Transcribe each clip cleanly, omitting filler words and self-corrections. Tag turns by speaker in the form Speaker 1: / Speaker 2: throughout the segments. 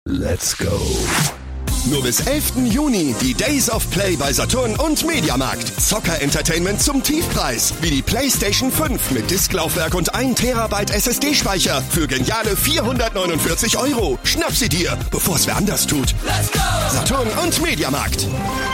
Speaker 1: Let's go.
Speaker 2: Nur bis 11. Juni die Days of Play bei Saturn und Mediamarkt. Zocker-Entertainment zum Tiefpreis. Wie die PlayStation 5 mit Disklaufwerk und 1 Terabyte SSD-Speicher für geniale 449 €. Schnapp sie dir, bevor es wer anders tut. Let's go! Saturn und Mediamarkt.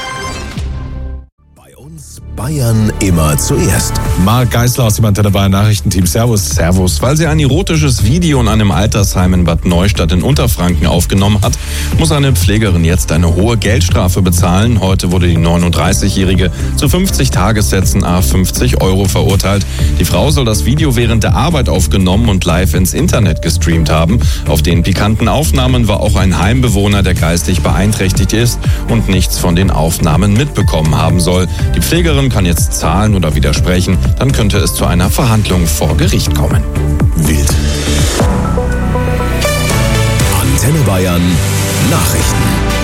Speaker 1: Bayern immer zuerst.
Speaker 3: Marc Geisler aus dem Antenne Bayern Nachrichtenteam. Servus. Servus. Weil sie ein erotisches Video in einem Altersheim in Bad Neustadt in Unterfranken aufgenommen hat, muss eine Pflegerin jetzt eine hohe Geldstrafe bezahlen. Heute wurde die 39-Jährige zu 50 Tagessätzen à 50 € verurteilt. Die Frau soll das Video während der Arbeit aufgenommen und live ins Internet gestreamt haben. Auf den pikanten Aufnahmen war auch ein Heimbewohner, der geistig beeinträchtigt ist und nichts von den Aufnahmen mitbekommen haben soll. Die Pflegerin kann jetzt zahlen oder widersprechen, dann könnte es zu einer Verhandlung vor Gericht kommen.
Speaker 1: Wild. Antenne Bayern Nachrichten.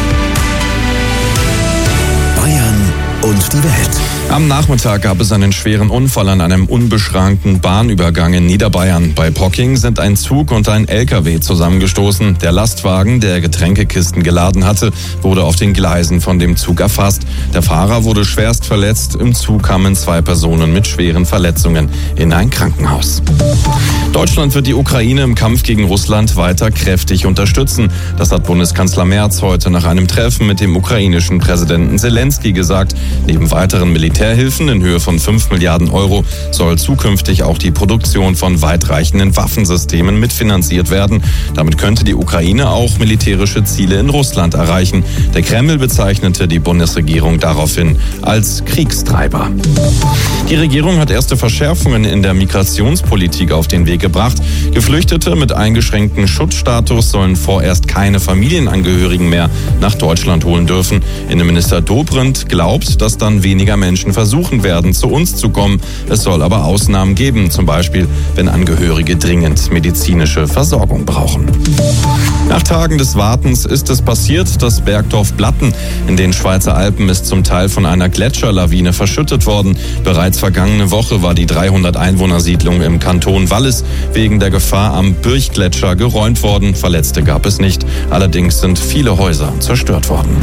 Speaker 1: Bayern und die Welt.
Speaker 3: Am Nachmittag gab es einen schweren Unfall an einem unbeschrankten Bahnübergang in Niederbayern. Bei Pocking sind ein Zug und ein LKW zusammengestoßen. Der Lastwagen, der Getränkekisten geladen hatte, wurde auf den Gleisen von dem Zug erfasst. Der Fahrer wurde schwerst verletzt. Im Zug kamen 2 Personen mit schweren Verletzungen in ein Krankenhaus. Deutschland wird die Ukraine im Kampf gegen Russland weiter kräftig unterstützen. Das hat Bundeskanzler Merz heute nach einem Treffen mit dem ukrainischen Präsidenten Zelensky gesagt. Neben weiteren Militärhilfen in Höhe von 5 Milliarden € soll zukünftig auch die Produktion von weitreichenden Waffensystemen mitfinanziert werden. Damit könnte die Ukraine auch militärische Ziele in Russland erreichen. Der Kreml bezeichnete die Bundesregierung daraufhin als Kriegstreiber. Die Regierung hat erste Verschärfungen in der Migrationspolitik auf den Weg gebracht. Geflüchtete mit eingeschränktem Schutzstatus sollen vorerst keine Familienangehörigen mehr nach Deutschland holen dürfen. Innenminister Dobrindt glaubt, dass dann weniger Menschen versuchen werden, zu uns zu kommen. Es soll aber Ausnahmen geben, zum Beispiel, wenn Angehörige dringend medizinische Versorgung brauchen. Nach Tagen des Wartens ist es passiert. Das Bergdorf Blatten in den Schweizer Alpen ist zum Teil von einer Gletscherlawine verschüttet worden. Bereits vergangene Woche war die 300-Einwohner-Siedlung im Kanton Wallis wegen der Gefahr am Birchgletscher geräumt worden. Verletzte gab es nicht. Allerdings sind viele Häuser zerstört worden.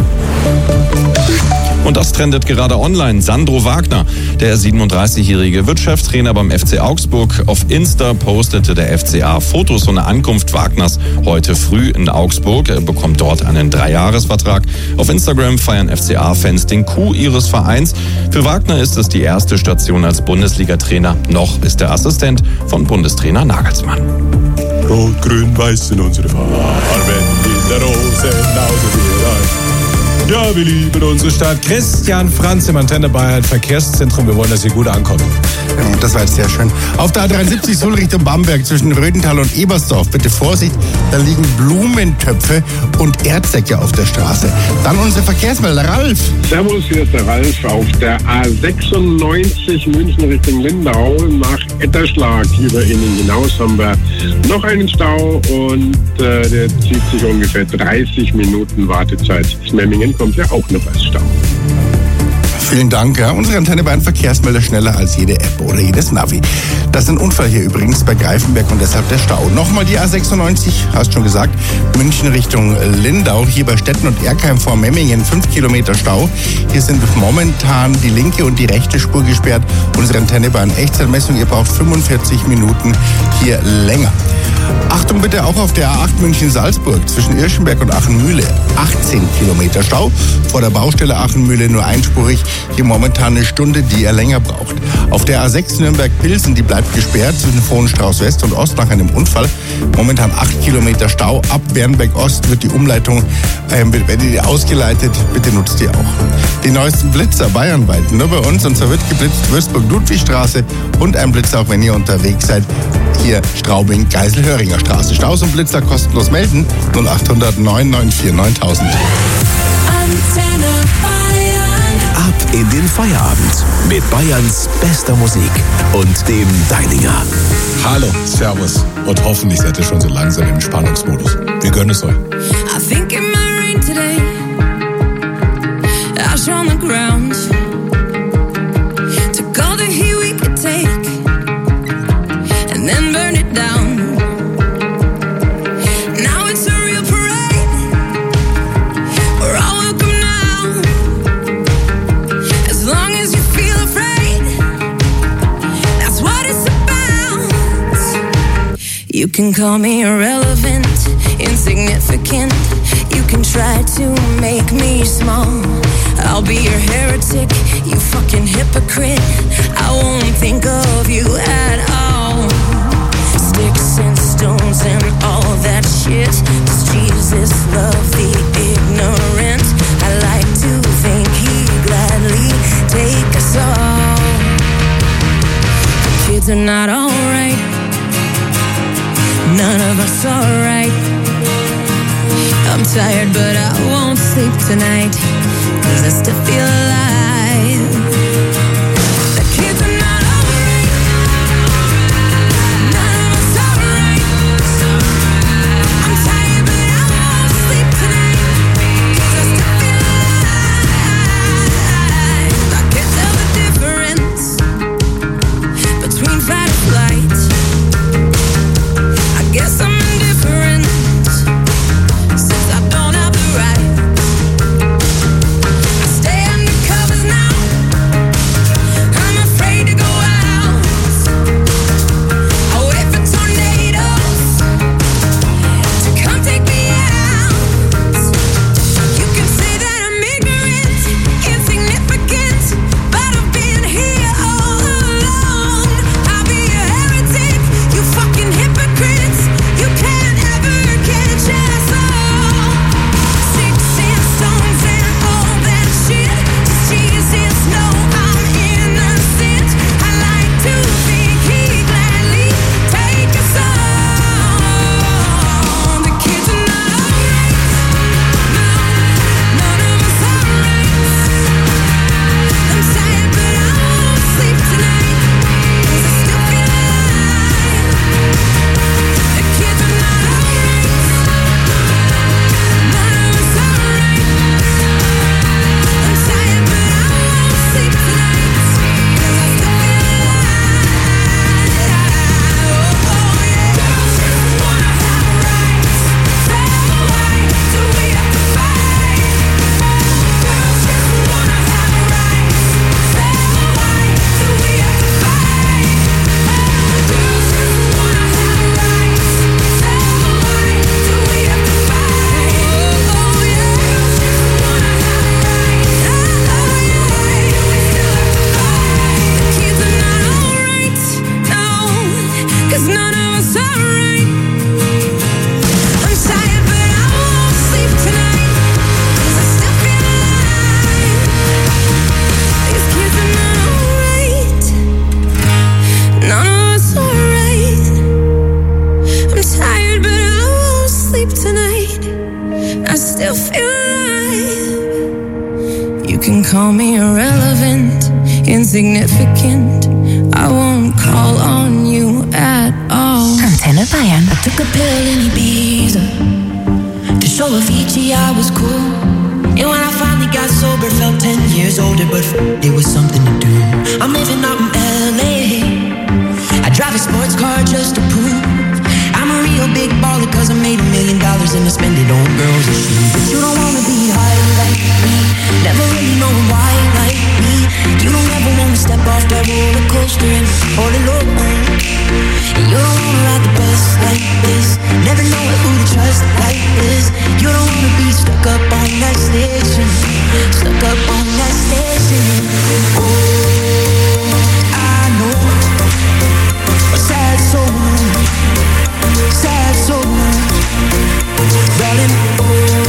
Speaker 3: Und das trendet gerade online. Sandro Wagner, der 37-Jährige, wird Cheftrainer beim FC Augsburg. Auf Insta postete der FCA Fotos von der Ankunft Wagners heute früh in Augsburg. Er bekommt dort einen 3-Jahres-Vertrag. Auf Instagram feiern FCA-Fans den Coup ihres Vereins. Für Wagner ist es die erste Station als Bundesliga-Trainer. Noch ist er Assistent von Bundestrainer Nagelsmann.
Speaker 4: Rot, grün, weiß sind unsere Farben. In der Rosenhause wir rein. Ja, wir lieben unsere Stadt. Christian Franz im Antenne Bayern Verkehrszentrum. Wir wollen, dass ihr gut ankommt.
Speaker 5: Ja, das war jetzt sehr schön. Auf der A73 Sul Richtung Bamberg zwischen Rödental und Ebersdorf. Bitte Vorsicht, da liegen Blumentöpfe und Erdsäcke auf der Straße. Dann unser Verkehrsmelder Ralf.
Speaker 6: Servus, hier ist der Ralf. Auf der A96 München Richtung Lindau nach Etterschlag über Innen hinaus haben wir noch einen Stau und der zieht sich ungefähr 30 Minuten Wartezeit. Memmingen kommt ja auch noch als Stau.
Speaker 5: Vielen Dank. Ja. Unsere Antenne Bayern Verkehrsmelder schneller als jede App oder jedes Navi. Das ist ein Unfall hier übrigens bei Greifenberg und deshalb der Stau. Nochmal die A96, hast schon gesagt, München Richtung Lindau. Hier bei Stetten und Erkheim vor Memmingen 5 Kilometer Stau. Hier sind momentan die linke und die rechte Spur gesperrt. Unsere Antenne Bayern Echtzeitmessung, ihr braucht 45 Minuten hier länger. Achtung bitte auch auf der A8 München-Salzburg zwischen Irschenberg und Achenmühle. 18 Kilometer Stau. Vor der Baustelle Achenmühle nur einspurig. Hier momentan eine Stunde, die ihr länger braucht. Auf der A6 Nürnberg-Pilsen, die bleibt gesperrt zwischen Vohenstrauß West und Ost nach einem Unfall. Momentan 8 Kilometer Stau. Ab Bernberg Ost wird die Umleitung ausgeleitet. Bitte nutzt ihr auch. Die neuesten Blitzer bayernweit. Nur bei uns. Und zwar wird geblitzt Würzburg-Ludwigstraße und ein Blitzer auch, wenn ihr unterwegs seid. Hier Straubing-Geisel-Höringer Straße. Staus und Blitzer kostenlos melden. 0800 994 9000.
Speaker 1: Antenne Bayern. Ab in den Feierabend mit Bayerns bester Musik und dem Deininger.
Speaker 4: Hallo, Servus und hoffentlich seid ihr schon so langsam im Spannungsmodus. Wir gönnen es euch.
Speaker 7: I think it might rain today. Ash on the ground. Took all the heat we could take and then burn it down. Now it's a real parade. can call me irrelevant, insignificant. You can try to make me small. I'll be your heretic, you fucking hypocrite. I won't think of you at all. Sticks and stones and all that shit. Does Jesus love the ignorant? I like to think he'd gladly take us all. The kids are not alright. None of us alright. I'm tired but I won't sleep tonight, 'cause I still feel alive. The kids are not alright. None of us alright. I'm tired but I won't sleep tonight, 'cause I still feel alive. I can't tell the difference between fight or flight. I guess I'm indifferent since I don't have the right. I stay under covers now. I'm afraid to go out. I wait for tornadoes to come take me out. You can say that I'm ignorant, insignificant, but I've been here all along. I'll be a heretic, you fucking hypocrites. You can't ever catch us all. Sticks and stones and all that shit. Does Jesus know I'm innocent? I like to think he'd gladly take us all. The kids are not alright. No, none of us alright. I'm tired but I won't sleep tonight, 'cause I still feel alive. The kids are not alright. None of us alright. I'm tired but I won't sleep tonight, 'cause I still feel alive. Oh yeah. Girls just wanna have rights. So why do we have to fight? Girls just wanna have rights. So why do we have to fight? Girls just wanna have rights. So why do we have to fight? Oh yeah. Girls just wanna have rights. Oh yeah. We still have to fight. The kids are not alright. No, 'cause none of us are right. I'm tired but I won't sleep tonight, 'cause I still feel alive. These kids are not alright. None of us are right. I'm tired but I won't sleep tonight. I still feel alive. You can call me irrelevant, insignificant. I won't call on you at all.
Speaker 8: Antenne Bayern.
Speaker 7: I took a pill in Ibiza to show Avicii I was cool. And when I finally got sober, felt 10 years older, but it was something to do. I'm living out in LA. I drive a sports car just to prove I'm a real big baller, 'cause I made $1 million and I spend it on girls and shoes. But you don't wanna be high like me, never really know why like me. You don't ever wanna step off that roller coaster and all alone. And you don't wanna ride the bus like this, never know who to trust like this. You don't wanna be stuck up on that station, stuck up on that station. Oh, I know a sad soul, darling. Oh,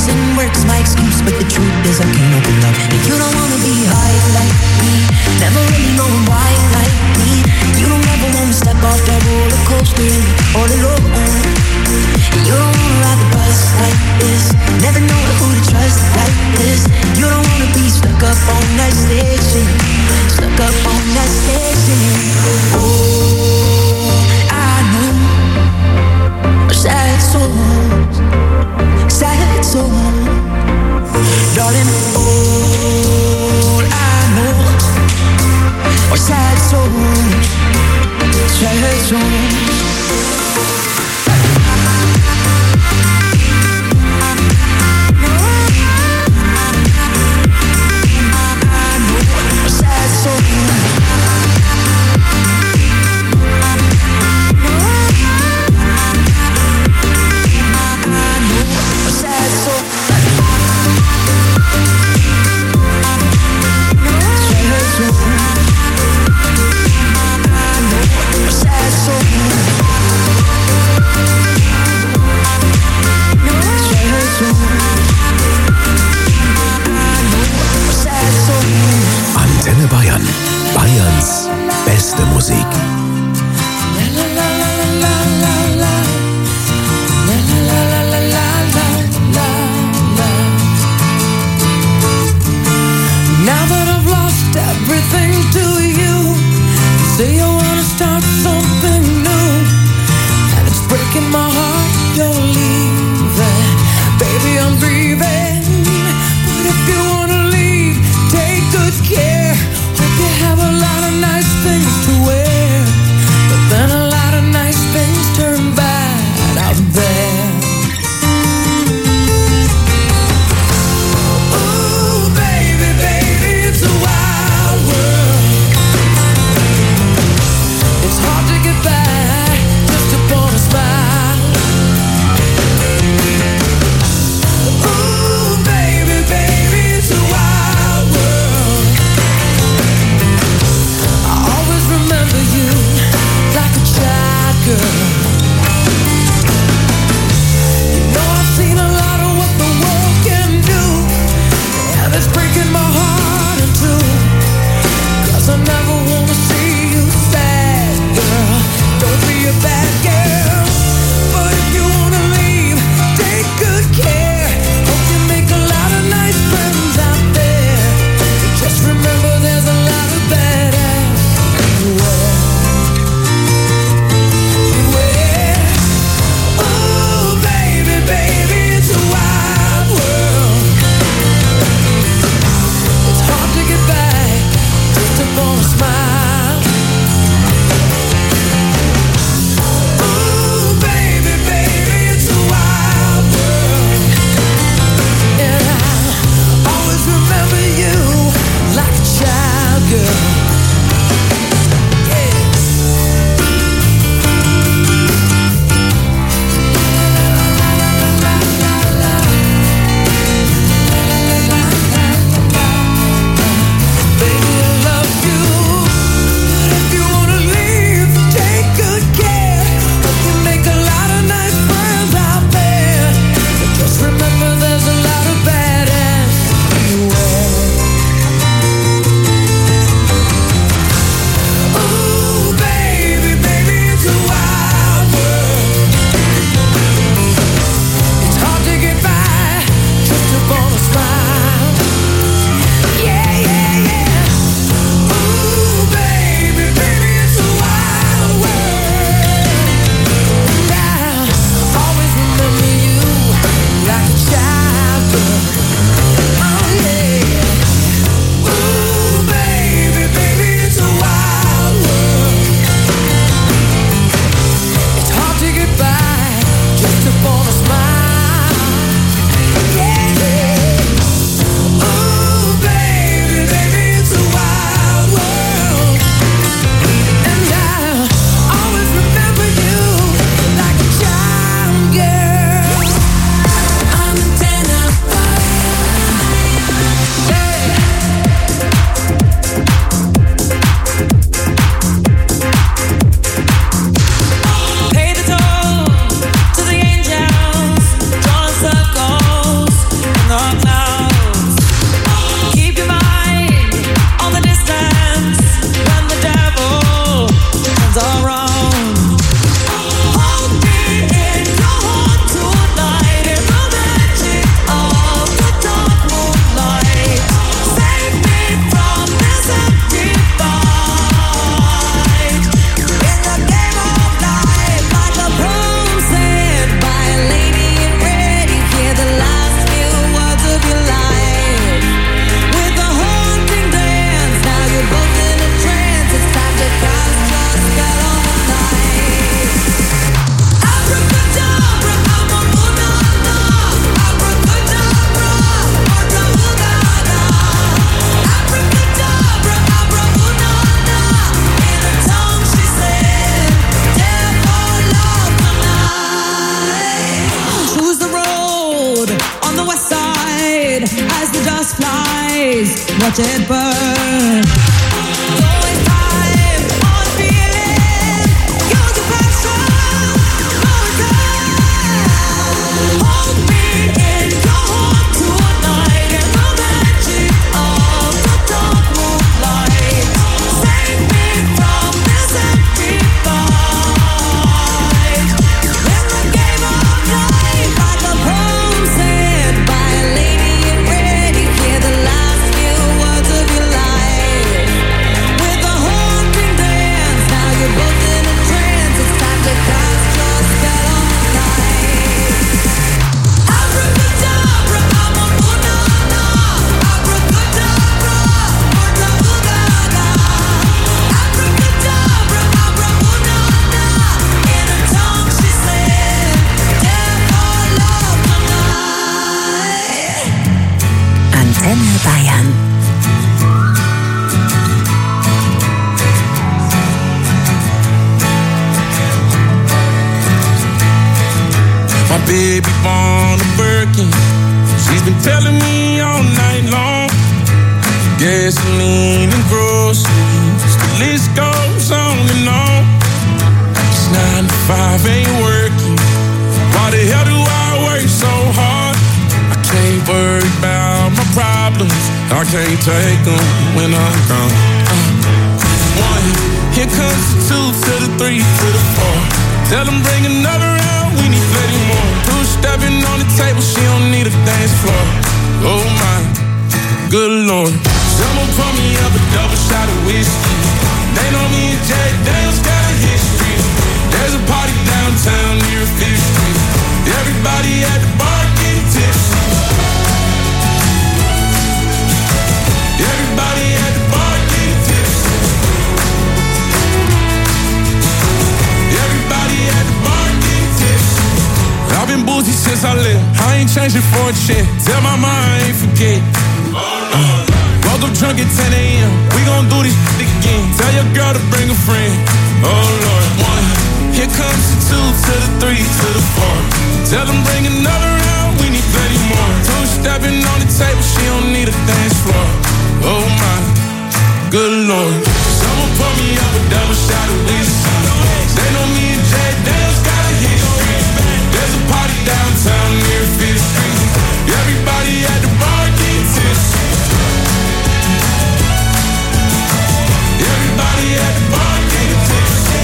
Speaker 8: reason works my excuse, but the truth is I can't open up. And you don't wanna be high like me, never really knowing why like me. You don't ever wanna step off that roller coaster all alone. And you don't wanna ride the bus like this, never know who to trust like this. You don't wanna be stuck up on that station, stuck up on that station. Oh, I know sad songs, sad songs, darling. All I know are sad songs, sad songs.
Speaker 7: watch it burn. Don't waste time on feeling. Use the passion, no return. Hold me in your heart tonight in the magic of the dark moonlight. Save me from this empty fight. In the game of life, like a poem said by a lady in red, you hear the last few words of your life. With a haunting dance, now you're both in a trance. It's time to cast your spell on night. Abracadabra, I'm a banana. Abracadabra, abracadabra. Abracadabra, abracadabra. In a tongue she said, death or love tonight.
Speaker 8: Antenne Bayern.
Speaker 9: My baby born a Birkin. She's been telling me all night long. Gasoline and groceries, the list goes on and on. It's 9 to 5, ain't working. Why the hell do I work so hard? I can't worry about my problems. I can't take them when I'm gone. 1, here comes the 2 to the 3 to the 4. Tell them bring another round, we need plenty more. 2 stepping on the table, she don't need a dance floor. Oh my, good lord. Someone pour me up a double shot of whiskey. They know me and Jack Daniels got a history. There's a party downtown near 5th Street. Everybody at the bar getting tipsy. Everybody at the bar getting tipsy. Everybody at the bar getting tipsy. I've been boozy since I left. I ain't changing for a check. Tell my mind I ain't forget. Woke up drunk at 10 a.m. We gon' do this shit again. Tell your girl to bring a friend. Oh Lord. 1, here comes the 2 to the 3 to the 4. Tell them bring another round, we need plenty more. 2 stepping on the table, she don't need a dance floor. Oh my, good lord. Someone pour me up a double shot of whiskey. They know me and Jack Daniels got a history. There's a party downtown near 5th Street. Everybody at the bar getting tipsy. Everybody at the bar getting tipsy.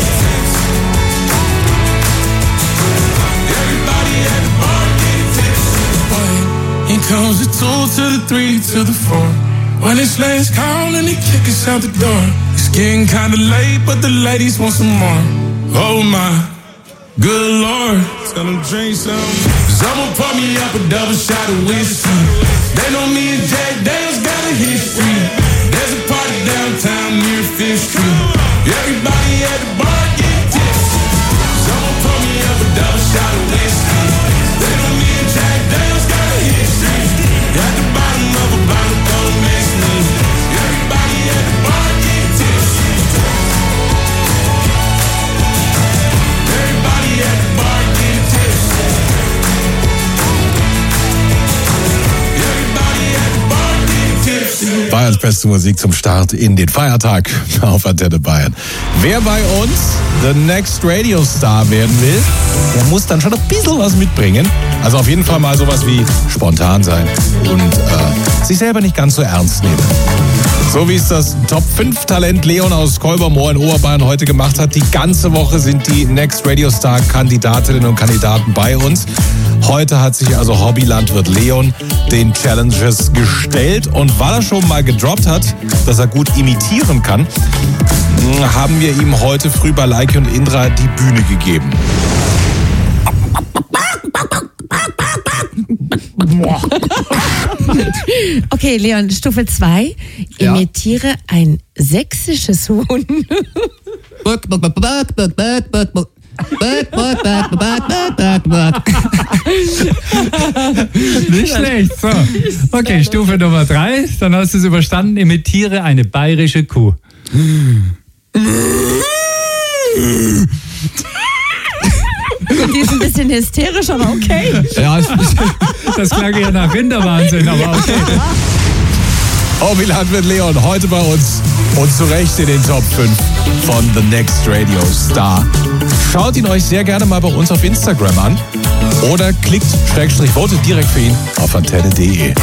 Speaker 9: Everybody at the bar getting tipsy. Here comes the 2 to the 3 to the 4. When it's last call and they kick us out the door. It's getting kinda late, but the ladies want some more. Oh my, good lord. Tell them drink some. Someone pour me up a double shot of whiskey. They know me and Jack Daniels got a history. There's a party downtown near 5th Street. Everybody at the bar getting tipsy. Someone pour me up a double shot of whiskey. They know me and Jack Daniels got a history. At the bottom of a bottle, don't miss me. Everybody at the bar getting tipsy. Everybody at the bar getting tipsy. Everybody at the bar getting tipsy.
Speaker 4: Bayerns beste Musik zum Start in den Feiertag auf Antenne Bayern. Wer bei uns The Next Radio Star werden will, der muss dann schon ein bisschen was mitbringen. Also auf jeden Fall mal sowas wie spontan sein und sich selber nicht ganz so ernst nehmen. So wie es das Top-5-Talent Leon aus Kolbermoor in Oberbayern heute gemacht hat. Die ganze Woche sind die Next Radio Star Kandidatinnen und Kandidaten bei uns. Heute hat sich also Hobbylandwirt Leon den Challenges gestellt. Und weil er schon mal gedroppt hat, dass er gut imitieren kann, haben wir ihm heute früh bei Leike und Indra die Bühne gegeben.
Speaker 10: Okay, Leon, Stufe 2.
Speaker 4: Ja.
Speaker 10: Imitiere ein sächsisches Huhn.
Speaker 11: Nicht schlecht. So. Okay, Stufe Nummer 3. Dann hast du es überstanden. Imitiere eine bayerische Kuh.
Speaker 10: Gut, die ist ein bisschen hysterisch, aber okay.
Speaker 11: Ja, das klang ja nach Rinderwahnsinn, aber okay.
Speaker 4: Omiland mit Leon heute bei uns und zu Recht in den Top 5 von The Next Radio Star. Schaut ihn euch sehr gerne mal bei uns auf Instagram an oder votet direkt für ihn auf antenne.de.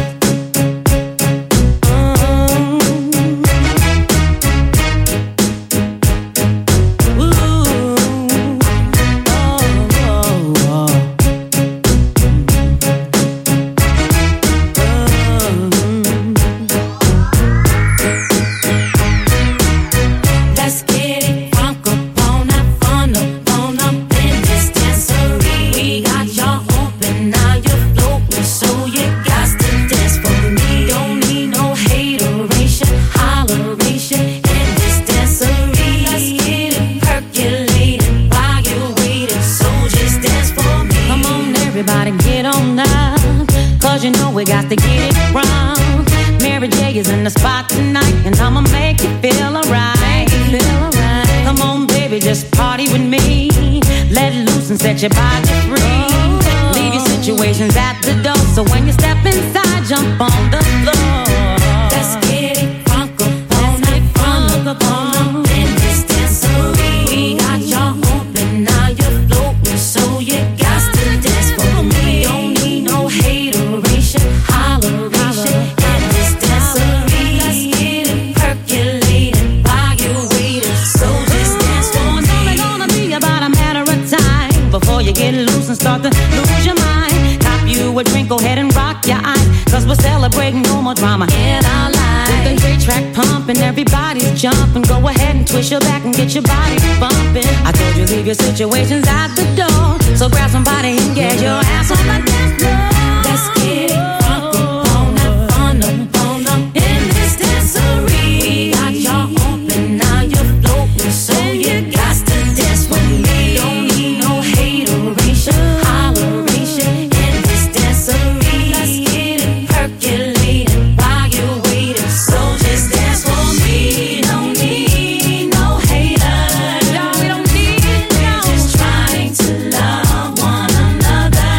Speaker 12: Set your body free. Leave your situations at the door. So when you step inside, jump on the floor. Let's get it funk up in this dancery. We got y'all open, now you're floating, so you got to dance for me. Don't need no hateration, holleration in this dancery. Let's get it percolating while you're waiting. So just dance for me. It's only gonna be about a matter of time before you get loose and start to lose your mind. Cop you a drink, go ahead and rock your eyes, cause we're celebrating no more drama in our lives. With the great track pumping, everybody's jumping. Go ahead and twist your back and get your body bumping. I told you leave your situations at the door, so grab somebody and get your ass on the dance floor. Let's get it fun up in this dancery. Got y'all open, now you're floating, so you got to dance with me. Don't need no hateration, holleration in this dancery. Let's get it percolating while you're waiting. So just dance for me. Don't need no haters. No, we don't need it. We're just trying to love one another.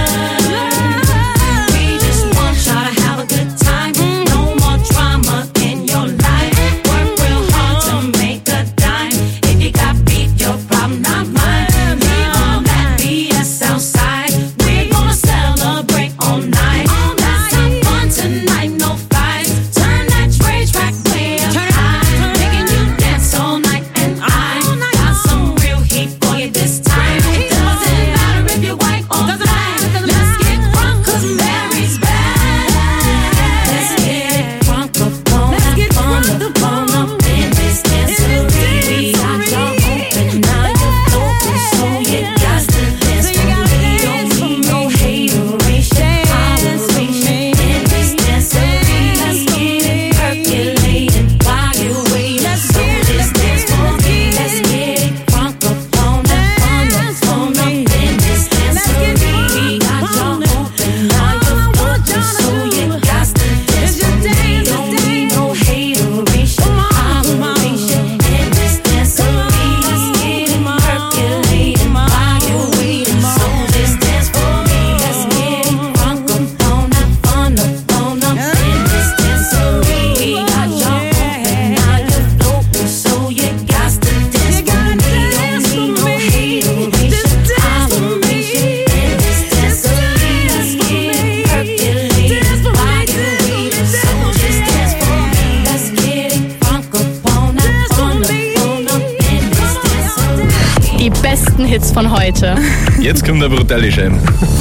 Speaker 12: We just want y'all to have a good time. No more drama in your life. Work real hard to make a dime. If you got beef, your problem, not mine. Leave all that BS outside. We're gonna celebrate all night. Let's have fun tonight, no fights. Turn that track way up high, making you dance all night. And I got some real heat for you this time. It doesn't matter if you're white or black. Let's get drunk 'cause Mary's back. Let's get it drunk up on up in this dancery. We got y'all open, now you're floating, so you got to dance for me. Don't need no hateration, holleration in this dancery. Let's get it percolating while you're waiting. So just dance for me. Let's get it drunk up on up in this dancery. We got y'all open, now you're floating, so you got to dance for me. Don't need no hateration, holleration in this dancery. Let's get it percolating while you're waiting. So just dance for me. Let's get it drunk up on up in this dancery. We got y'all open, now you're floating, so you got to dance for me. Don't need no hateration, holleration in this dancery. Let's get it percolating while you're waiting. So just dance for me. Let's get it drunk up on up in this dancery.
Speaker 10: Die besten Hits von heute.
Speaker 3: Jetzt kommt der brutale Schem.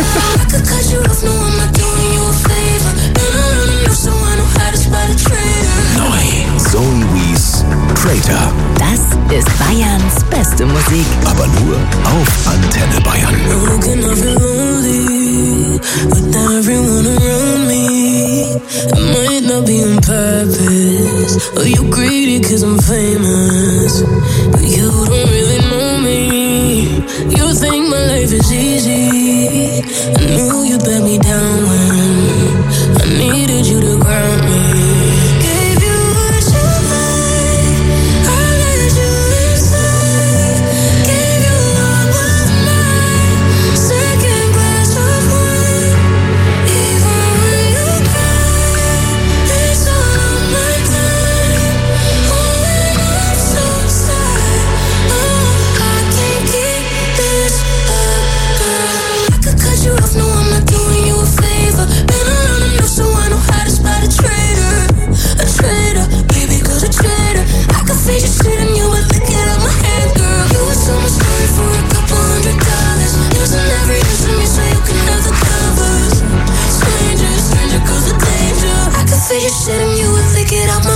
Speaker 1: Neu. Zoe Wees, Traitor.
Speaker 8: Das ist Bayerns beste Musik.
Speaker 1: Aber nur auf Antenne Bayern.
Speaker 7: Looking, I feel lonely with everyone around me. It might not be on purpose, or you greedy 'cause I'm famous, but you don't really know me. You think my life is easy. I knew you'd let me down when I needed you to ground me. Gave you what you like, I let you inside. Gave you all was mine, second glass of wine. Even when you cry, it's all on my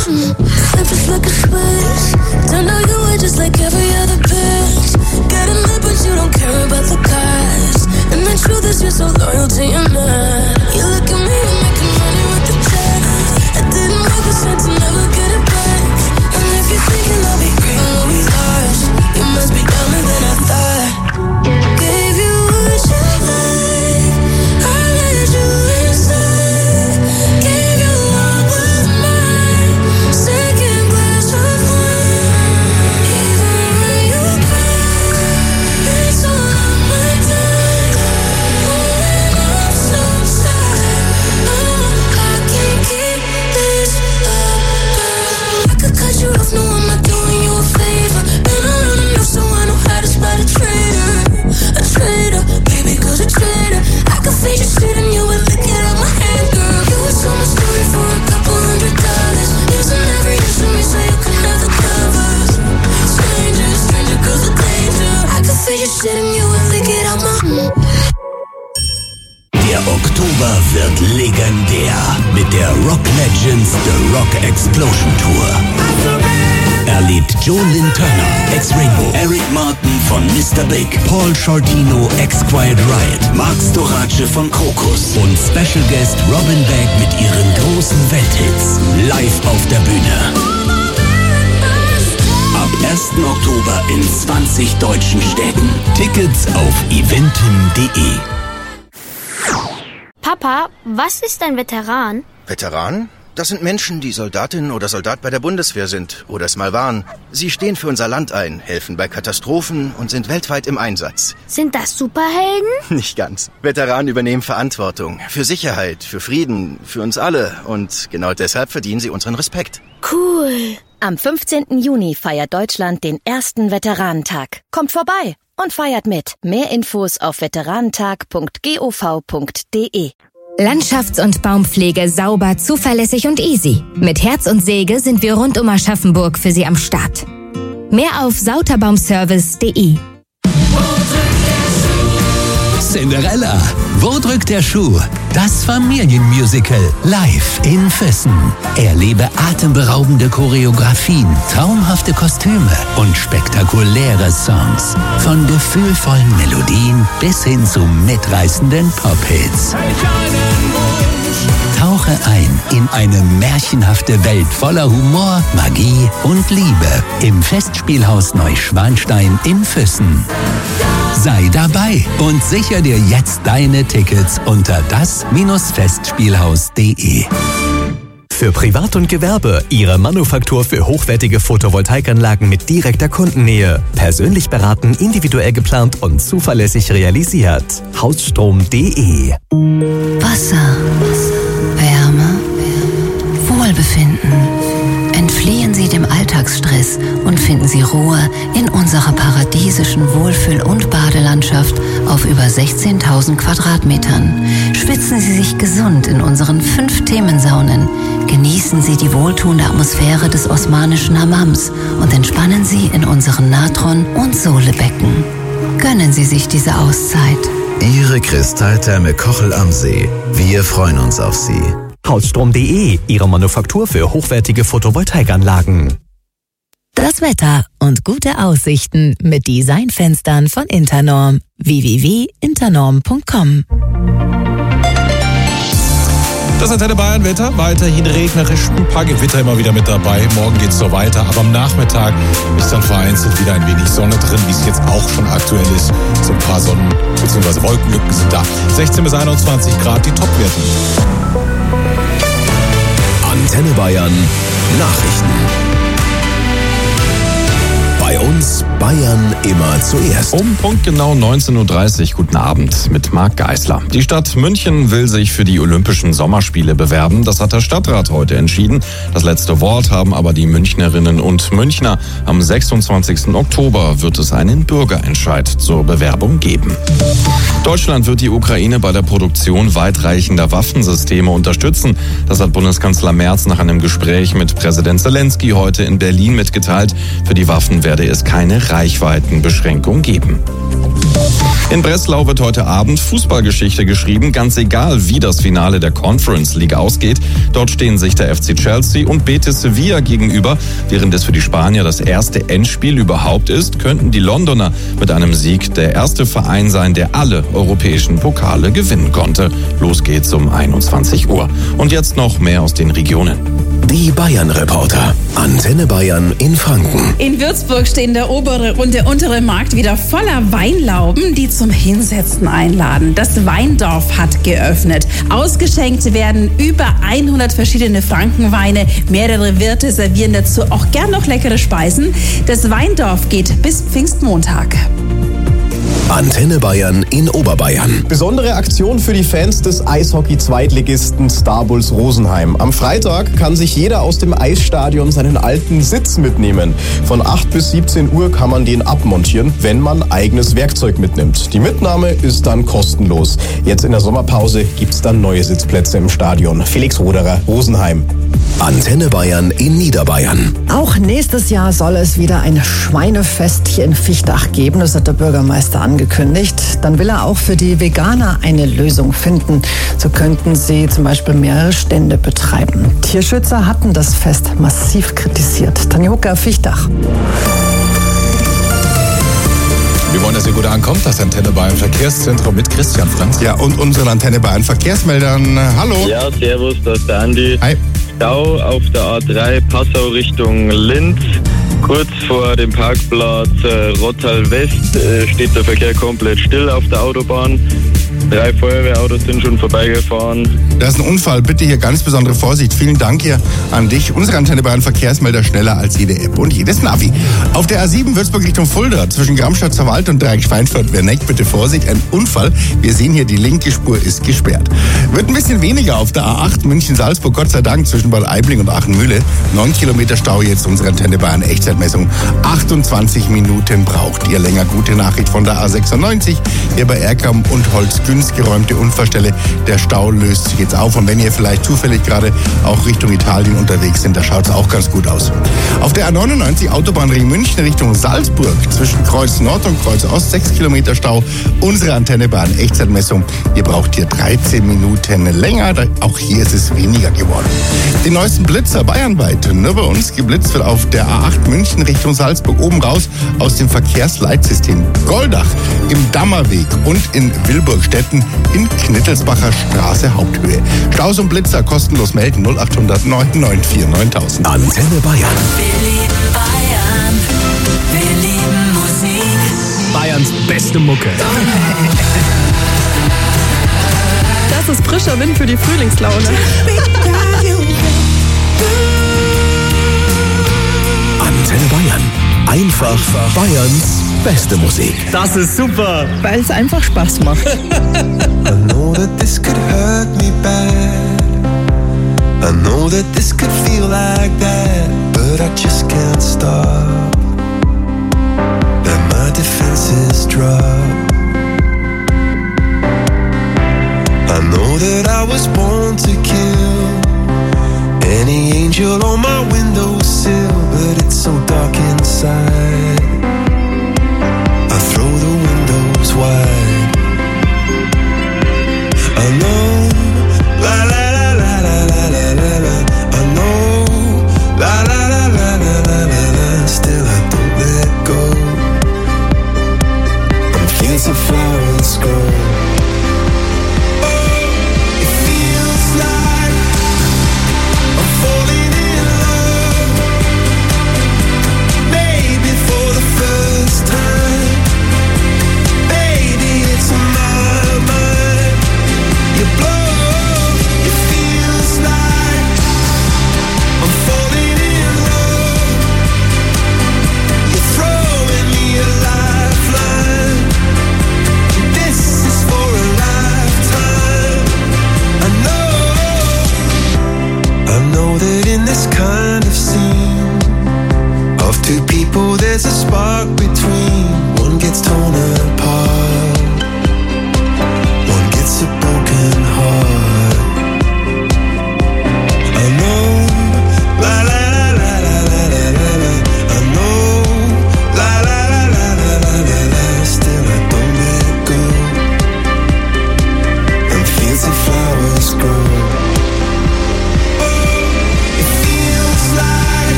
Speaker 8: Flip just like a switch. Don't know you were just like every other bitch. Got a lip but you don't care about the guys. And the truth is you're so loyal to your man. You look at me and making money with the check. I didn't make a sense to never get it back. And if you're thinking I'll be great when we lost, you must be dumber than I thought. Gave you what you like, I let you inside. Gave you all was mine, second glass of wine. Even when you cry, it's all on my time. When I'm so sad, I can't keep this up, girl. I could cut you off, no, I'm not doing you a favor. Been around enough so I know how to spot a traitor. A traitor, baby girl's a traitor. I could feed you shit and you would lick it out my hand, girl. You would sell my story for a couple $100. Using every inch of me so you can have the covers. Stranger girls with danger. I could feed you shit and you would lick it out my
Speaker 1: Der Oktober wird legendär mit der Rock Legends The Rock Explosion Tour. Erlebt Joe Lynn Turner, ex-Rainbow, Eric Martin von Mr. Big, Paul Shortino, ex-Quiet Riot, Mark Storace von Krokus und Special Guest Robin Beck mit ihren großen Welthits live auf der Bühne. Ab 1. Oktober in 20 deutschen Städten. Tickets auf eventim.de.
Speaker 13: Papa, was ist ein Veteran?
Speaker 14: Veteran? Das sind Menschen, die Soldatin oder Soldat bei der Bundeswehr sind oder es mal waren. Sie stehen für unser Land ein, helfen bei Katastrophen und sind weltweit im Einsatz.
Speaker 13: Sind das Superhelden?
Speaker 14: Nicht ganz. Veteranen übernehmen Verantwortung für Sicherheit, für Frieden, für uns alle. Und genau deshalb verdienen sie unseren Respekt.
Speaker 13: Cool.
Speaker 15: Am 15. Juni feiert Deutschland den ersten Veteranentag. Kommt vorbei und feiert mit. Mehr Infos auf veteranentag.gov.de.
Speaker 16: Landschafts- und Baumpflege sauber, zuverlässig und easy. Mit Herz und Säge sind wir rund um Aschaffenburg für Sie am Start. Mehr auf sauterbaumservice.de.
Speaker 1: Cinderella, wo drückt der Schuh? Das Familienmusical live in Füssen. Erlebe atemberaubende Choreografien, traumhafte Kostüme und spektakuläre Songs. Von gefühlvollen Melodien bis hin zu mitreißenden Pop-Hits. Tauche ein in eine märchenhafte Welt voller Humor, Magie und Liebe im Festspielhaus Neuschwanstein in Füssen. Sei dabei und sichere dir jetzt deine Tickets unter das-festspielhaus.de.
Speaker 17: Für Privat und Gewerbe Ihre Manufaktur für hochwertige Photovoltaikanlagen mit direkter Kundennähe. Persönlich beraten, individuell geplant und zuverlässig realisiert. Hausstrom.de.
Speaker 18: Wasser, Wärme, Wohlbefinden. Entfliehen Sie dem Alltagsstress und finden Sie Ruhe in unserer paradiesischen Wohlfühl- und Badelandschaft auf über 16.000 Quadratmetern. Schwitzen Sie sich gesund in unseren 5 Themensaunen. Genießen Sie die wohltuende Atmosphäre des osmanischen Hammams und entspannen Sie in unseren Natron- und Sohlebecken. Gönnen Sie sich diese Auszeit.
Speaker 19: Ihre Kristalltherme Kochel am See. Wir freuen uns auf Sie.
Speaker 17: Hausstrom.de, Ihre Manufaktur für hochwertige Photovoltaikanlagen.
Speaker 16: Das Wetter und gute Aussichten mit Designfenstern von Internorm. www.internorm.com.
Speaker 4: Das Antenne Bayern Wetter, weiterhin regnerisch, ein paar Gewitter immer wieder mit dabei. Morgen geht's so weiter, aber am Nachmittag ist dann vereinzelt wieder ein wenig Sonne drin, wie es jetzt auch schon aktuell ist. So ein paar Sonnen- bzw. Wolkenlücken sind da. 16 bis 21 Grad die Topwerte.
Speaker 1: Antenne Bayern Nachrichten. Bei uns Bayern immer zuerst.
Speaker 3: Um punktgenau 19.30 Uhr, guten Abend mit Marc Geisler. Die Stadt München will sich für die Olympischen Sommerspiele bewerben. Das hat der Stadtrat heute entschieden. Das letzte Wort haben aber die Münchnerinnen und Münchner. Am 26. Oktober wird es einen Bürgerentscheid zur Bewerbung geben. Deutschland wird die Ukraine bei der Produktion weitreichender Waffensysteme unterstützen. Das hat Bundeskanzler Merz nach einem Gespräch mit Präsident Zelensky heute in Berlin mitgeteilt. Für die Waffen werde es keine Reichweitenbeschränkung geben. In Breslau wird heute Abend Fußballgeschichte geschrieben, ganz egal, wie das Finale der Conference League ausgeht. Dort stehen sich der FC Chelsea und Betis Sevilla gegenüber. Während es für die Spanier das erste Endspiel überhaupt ist, könnten die Londoner mit einem Sieg der erste Verein sein, der alle europäischen Pokale gewinnen konnte. Los geht's um 21 Uhr. Und jetzt noch mehr aus den Regionen.
Speaker 19: Die Bayern-Reporter. Antenne Bayern in Franken.
Speaker 10: In Würzburg stehen der obere und der untere Markt wieder voller Weinlauben, die zum Hinsetzen einladen. Das Weindorf hat geöffnet. Ausgeschenkt werden über 100 verschiedene Frankenweine. Mehrere Wirte servieren dazu auch gern noch leckere Speisen. Das Weindorf geht bis Pfingstmontag.
Speaker 19: Antenne Bayern in Oberbayern.
Speaker 20: Besondere Aktion für die Fans des Eishockey-Zweitligisten Star Bulls Rosenheim. Am Freitag kann sich jeder aus dem Eisstadion seinen alten Sitz mitnehmen. Von 8 bis 17 Uhr kann man den abmontieren, wenn man eigenes Werkzeug mitnimmt. Die Mitnahme ist dann kostenlos. Jetzt in der Sommerpause gibt's dann neue Sitzplätze im Stadion. Felix Roderer, Rosenheim.
Speaker 19: Antenne Bayern in Niederbayern.
Speaker 21: Auch nächstes Jahr soll es wieder ein Schweinefest hier in Fichtach geben. Das hat der Bürgermeister angekündigt. Dann will er auch für die Veganer eine Lösung finden. So könnten sie zum Beispiel mehrere Stände betreiben. Tierschützer hatten das Fest massiv kritisiert. Tanja Hucker, Fichtach.
Speaker 4: Wir wollen, dass ihr gut ankommt. Das Antenne Bayern Verkehrszentrum mit Christian Franz.
Speaker 5: Ja, und unseren Antenne Bayern Verkehrsmeldern. Hallo.
Speaker 22: Ja, servus, das ist der Andi.
Speaker 5: Hi.
Speaker 22: Stau auf der A3 Passau Richtung Linz. Kurz vor dem Parkplatz Rottal West steht der Verkehr komplett still auf der Autobahn. 3 Feuerwehrautos sind schon vorbeigefahren.
Speaker 5: Da ist ein Unfall. Bitte hier ganz besondere Vorsicht. Vielen Dank hier an dich. Unsere Antenne Bayern Verkehrsmelder schneller als jede App und jedes Navi. Auf der A7 Würzburg Richtung Fulda zwischen Gramstadt-Zerwald und Dreieck-Schweinfurt-Werneck bitte Vorsicht. Ein Unfall. Wir sehen hier, die linke Spur ist gesperrt. Wird ein bisschen weniger auf der A8 München-Salzburg. Gott sei Dank zwischen Bad Aibling und Aachen-Mühle. 9 Kilometer Stau jetzt. Unsere Antenne Bayern Echtzeitmessung. 28 Minuten braucht ihr länger. Gute Nachricht von der A96. Hier bei Erkam und Holzgün. Geräumte Unfallstelle. Der Stau löst sich jetzt auf. Und wenn ihr vielleicht zufällig gerade auch Richtung Italien unterwegs sind, da schaut es auch ganz gut aus. Auf der A99 Autobahnring München Richtung Salzburg zwischen Kreuz Nord und Kreuz Ost 6 Kilometer Stau. Unsere Antenne Bayern Echtzeitmessung. Ihr braucht hier 13 Minuten länger. Auch hier ist es weniger geworden. Den neuesten Blitzer bayernweit. Nur bei uns geblitzt wird auf der A8 München Richtung Salzburg oben raus aus dem Verkehrsleitsystem Goldach im Dammerweg und in Wilburgstetten in Knittelsbacher Straße Haupthöhe. Staus und Blitzer kostenlos melden 0800 994 9000.
Speaker 19: Antenne Bayern.
Speaker 7: Wir lieben Bayern. Wir lieben Musik.
Speaker 23: Bayerns beste Mucke.
Speaker 24: Das ist frischer Wind für die Frühlingslaune.
Speaker 19: Antenne Bayern. Einfach Bayerns beste Musik.
Speaker 23: Das ist super.
Speaker 24: Weil es einfach Spaß macht.
Speaker 25: I know that this could hurt me bad. I know that this could feel like that, but I just can't stop. And my defenses drop. I know that I was born to kill any angel on my windowsill, but it's so dark inside. I throw the windows wide. I know, la la la la la la la la la. I know, la la la la la la la la. Still I don't let go. And fields of flowers grow. Oh, it feels like I'm falling in love. Maybe for the first time. Baby, it's my mind. You blow, it feels like I'm falling in love. You're throwing me a lifeline. This is for a lifetime. I know that in this kind of scene of two people there's a spark between. One gets torn apart, one gets a broken heart. I know, la la la la la la la la la. I know, la la la la la la la la. Still I don't let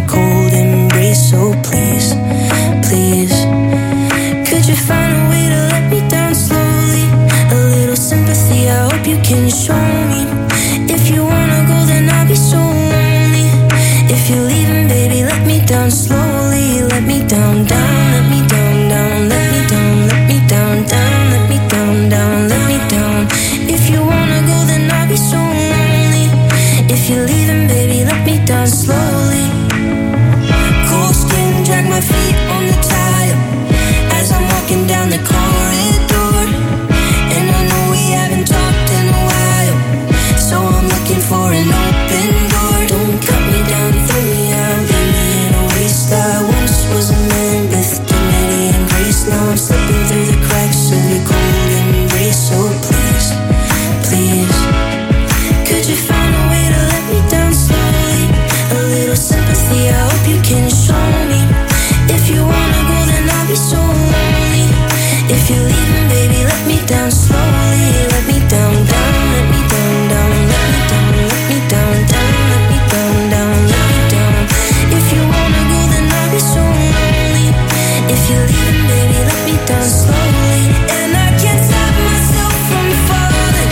Speaker 8: your cold embrace. So please, please, could you find a way to let me down slowly? A little sympathy, I hope you can show me. If you wanna go, then I'll be so lonely. If you're leaving, baby, let me down slowly. Let me down, down, let me down, down, let me down, let me down, down, let me down, down, let me down. If you wanna go, then I'll be so lonely. If you're leaving, baby, let me down slowly. Cold skin, drag my feet on the tile as I'm walking down the corridor. And I know we haven't talked in a while, so I'm looking for an open door. Don't cut me down, throw me out, leave me in a waste. I once was a man with dignity and grace. Now I'm slipping through the cracks of your cold embrace. So please, please, could you find a way to let me down slowly? A little sympathy, I hope you can show me. If you wanna go, then I'll be so lonely. If you're leaving, baby, let me down slowly. Let me down, down, let me down, down, let me down, let me down, down, let me down, down, let me down. If you wanna go, then I'll be so lonely. If you're leaving, baby, let me down slowly. And I can't stop myself from falling.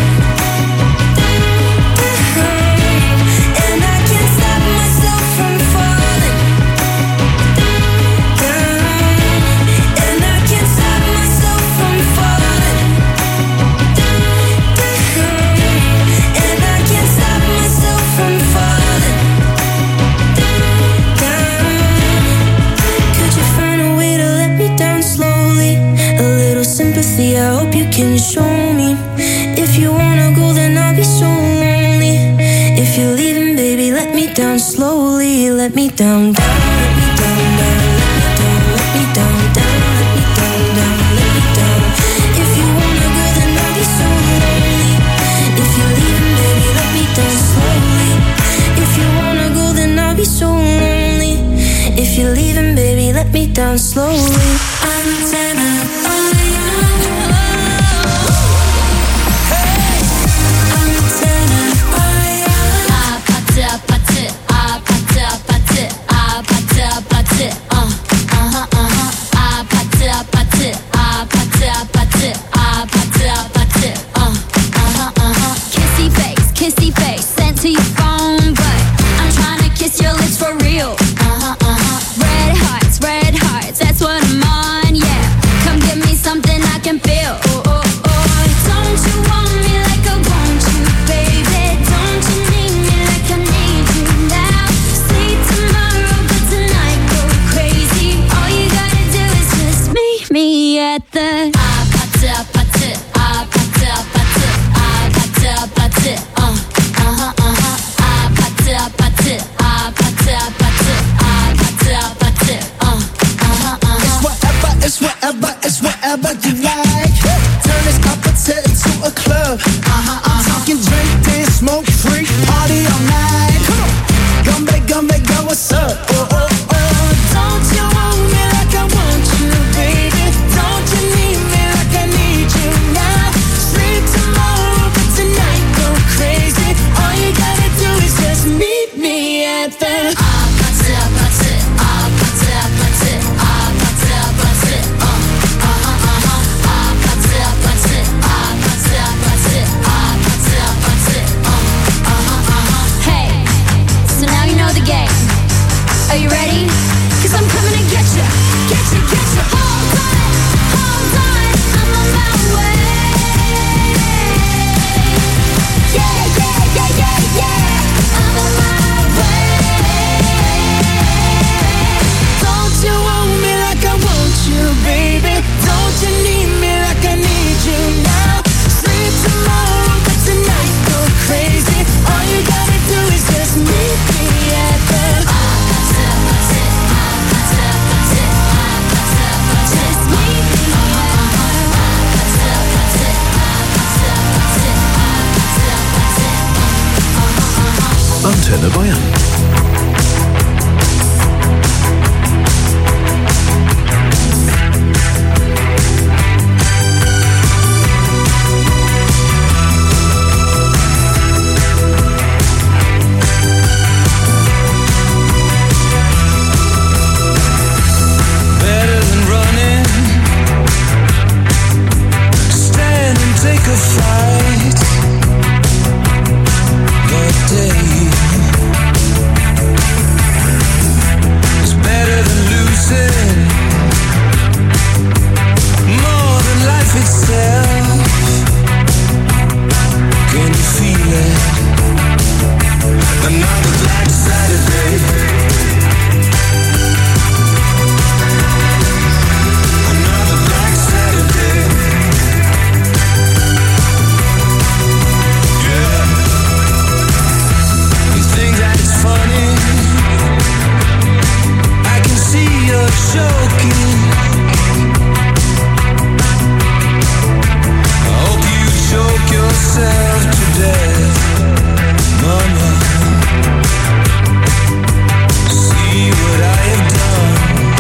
Speaker 8: And I can't stop myself from falling down. And I can't stop myself from falling down. And I can't stop myself from falling down. Could you find a way to let me down slowly? A little sympathy, I hope you can show me. If you wanna go, then I'll be so lonely. If you're leaving, baby, let me down slowly. Let me down, down, let me down, down, let me down, let me down, down, let me down, down, let me down. If you wanna go, then I'll be so lonely. If you're leaving, baby, let me down slowly. If you wanna go, then I'll be so lonely. If you're leaving, baby, let me down slowly. Antenna.
Speaker 7: Kissy face, sent to your phone, but I'm trying to kiss your lips for real. Red hearts, that's what I'm on, yeah. Come give me something I can feel. Don't you want me like I want you, baby? Don't you need me like I need you now? Sleep tomorrow, but tonight go crazy. All you gotta do is just meet me at the
Speaker 8: It's whatever you like. Turn this appetite into a club. I'm talking drink, dance, smoke, free, party all night. Come on, come back, girl, what's up? Don't you want me like I want you, baby? Don't you need me like I need you now? Sleep tomorrow, but tonight go crazy. All you gotta do is just meet me at the
Speaker 7: Are you ready? 'Cause I'm coming to get you. Hold on, I'm on my way. Yeah, I'm on my way.
Speaker 8: Don't you want me like I want you, baby? Don't you need me like I need you now? Sleep tomorrow, but tonight go crazy. All you gotta do is just meet me at the
Speaker 19: Antenne Bayern.
Speaker 25: joking. I hope you choke yourself to death, Mama. See what I have done.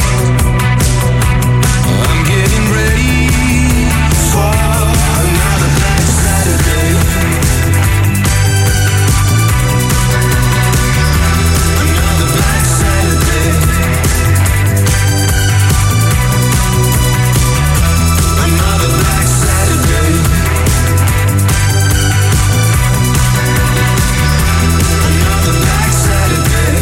Speaker 25: I'm getting ready for another Black Saturday. Another Black Saturday. Another Black Saturday. Another Black Saturday.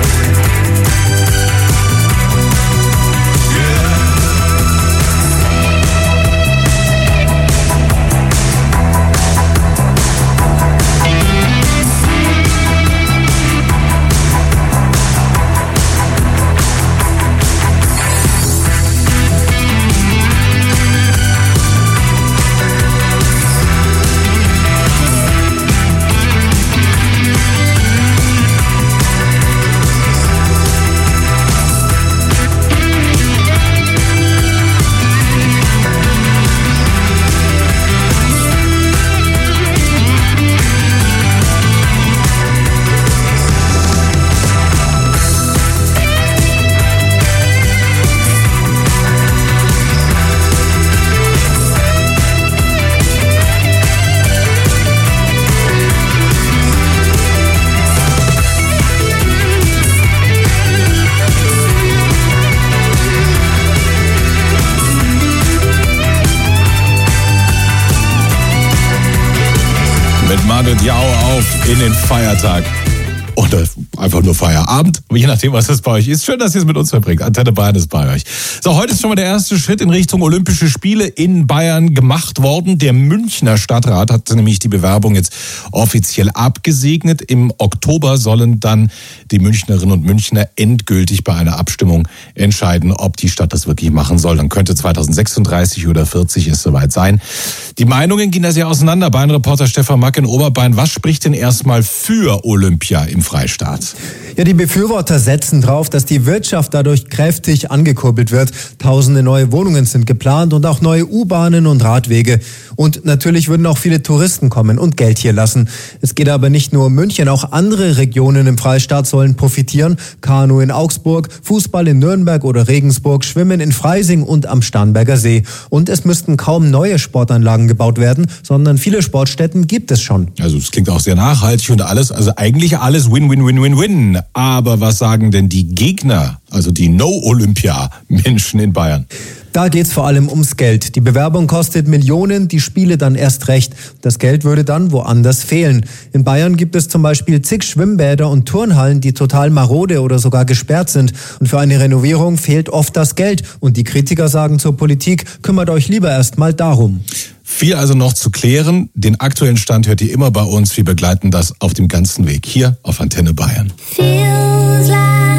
Speaker 4: Mit Margret Jau auf in den Feiertag. Oder einfach nur Feierabend, je nachdem, was das bei euch ist. Schön, dass ihr es mit uns verbringt. Antenne Bayern ist bei euch. So, heute ist schon mal der erste Schritt in Richtung Olympische Spiele in Bayern gemacht worden. Der Münchner Stadtrat hat nämlich die Bewerbung jetzt offiziell abgesegnet. Im Oktober sollen dann die Münchnerinnen und Münchner endgültig bei einer Abstimmung entscheiden, ob die Stadt das wirklich machen soll. Dann könnte 2036 oder 40 es soweit sein. Die Meinungen gehen da sehr auseinander. Bayern-Reporter Stefan Mack in Oberbayern. Was spricht denn erstmal für Olympia im Freistaat?
Speaker 2: Ja, die Befürworter setzen drauf, dass die Wirtschaft dadurch kräftig angekurbelt wird. Tausende neue Wohnungen sind geplant und auch neue U-Bahnen und Radwege. Und natürlich würden auch viele Touristen kommen und Geld hier lassen. Es geht aber nicht nur um München, auch andere Regionen im Freistaat sollen profitieren. Kanu in Augsburg, Fußball in Nürnberg oder Regensburg, Schwimmen in Freising und am Starnberger See. Und es müssten kaum neue Sportanlagen gebaut werden, sondern viele Sportstätten gibt es schon.
Speaker 4: Also es klingt auch sehr nachhaltig und alles, also eigentlich alles Win-Win-Win-Win-Win. Aber was sagen denn die Gegner, also die No-Olympia-Menschen in Bayern?
Speaker 2: Da geht's vor allem ums Geld. Die Bewerbung kostet Millionen, die Spiele dann erst recht. Das Geld würde dann woanders fehlen. In Bayern gibt es zum Beispiel zig Schwimmbäder und Turnhallen, die total marode oder sogar gesperrt sind. Und für eine Renovierung fehlt oft das Geld. Und die Kritiker sagen zur Politik, kümmert euch lieber erst mal darum.
Speaker 4: Viel also noch zu klären. Den aktuellen Stand hört ihr immer bei uns. Wir begleiten das auf dem ganzen Weg hier auf Antenne Bayern.
Speaker 7: Feels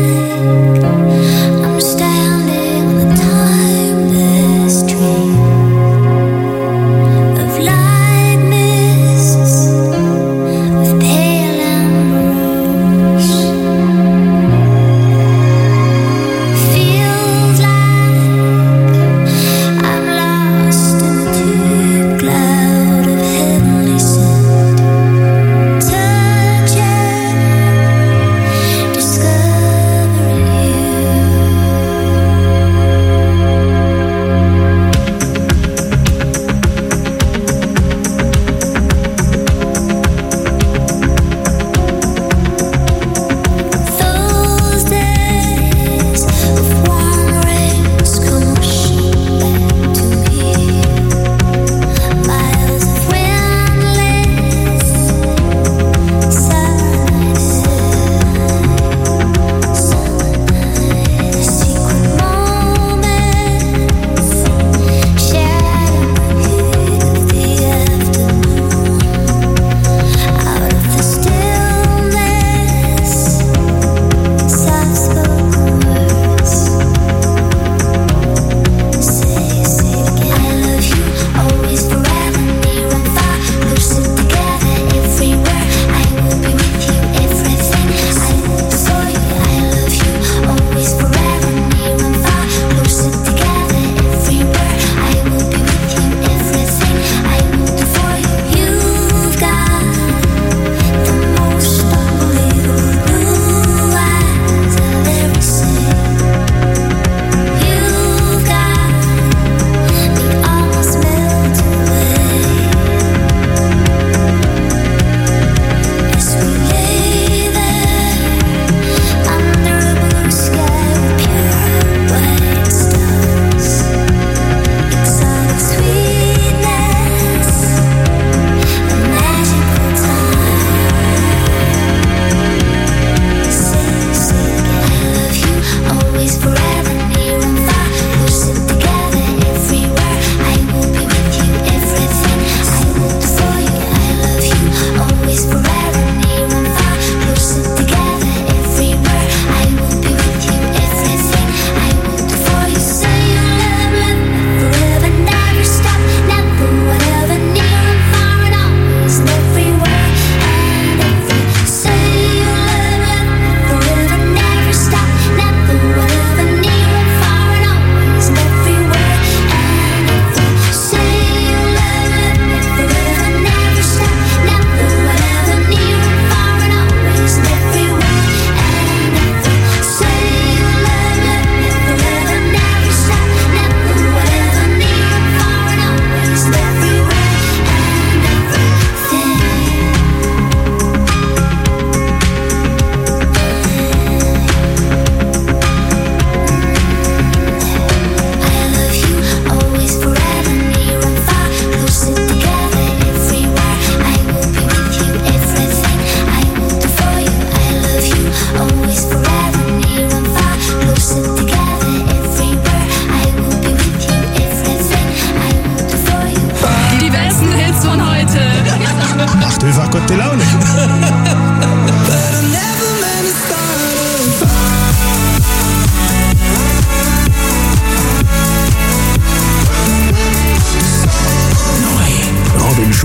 Speaker 7: like I'm standing in a timeless dream of light mists with pale amber rose. Feels like I'm lost in a deep cloud of heavenly scent. Touching, discover.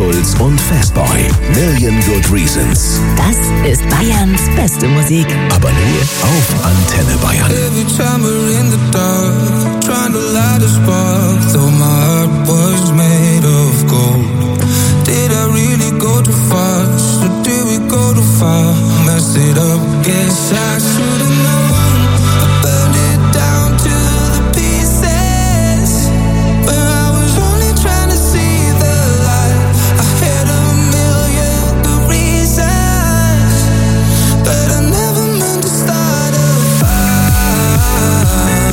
Speaker 19: Schulz und Fastboy. Million Good Reasons.
Speaker 15: Das ist Bayerns beste Musik.
Speaker 19: Aber nur auf Antenne Bayern.
Speaker 6: Every time we're in the dark, trying to light a spark, though my heart was made of gold. Did I really go too fast, or did we go too far? Messed it up, guess I should've known. I burned it down to the pieces, when I was only trying to see the light. I had a million good reasons, but I never meant to start a fire.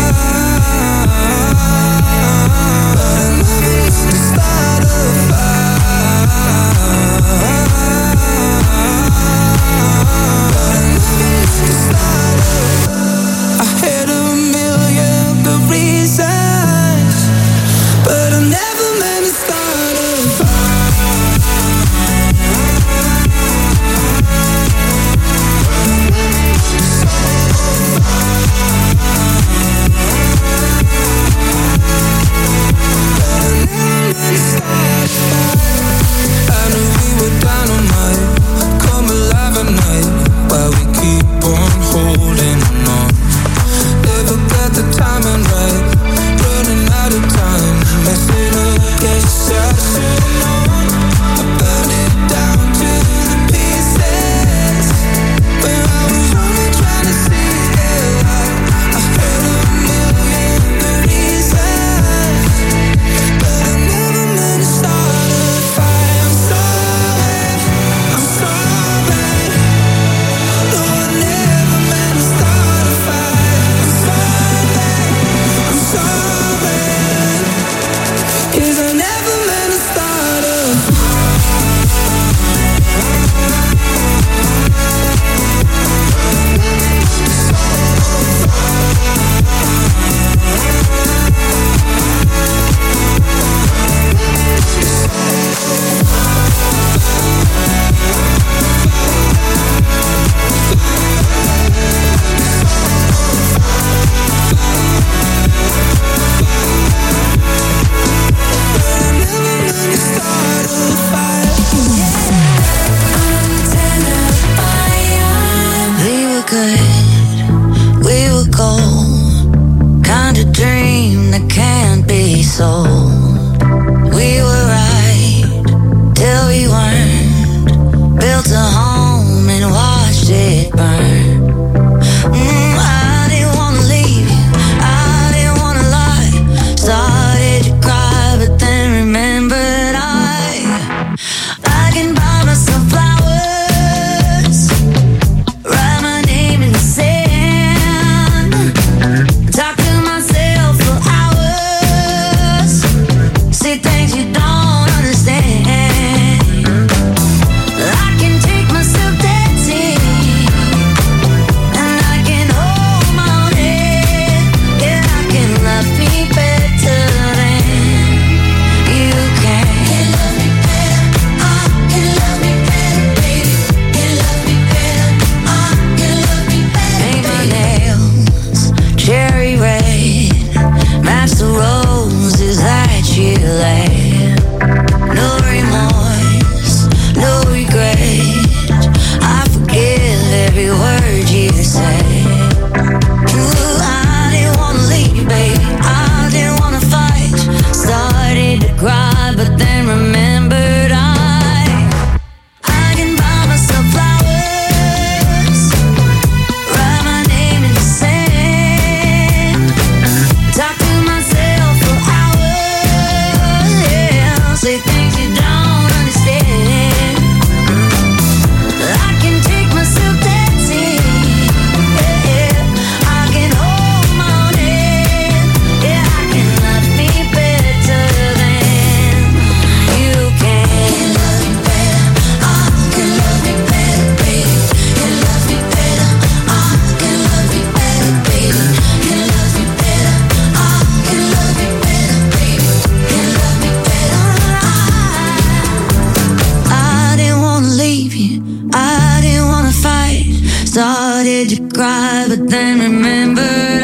Speaker 8: Started to cry, but then remembered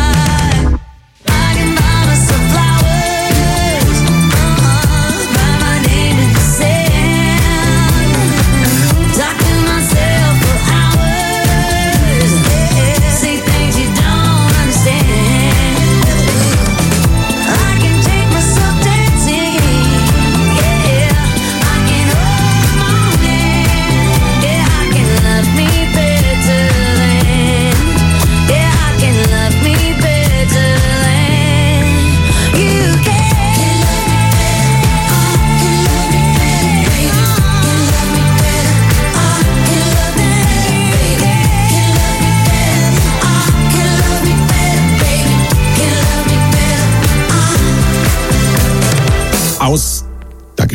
Speaker 8: I can buy myself flowers, buy my name in the sand.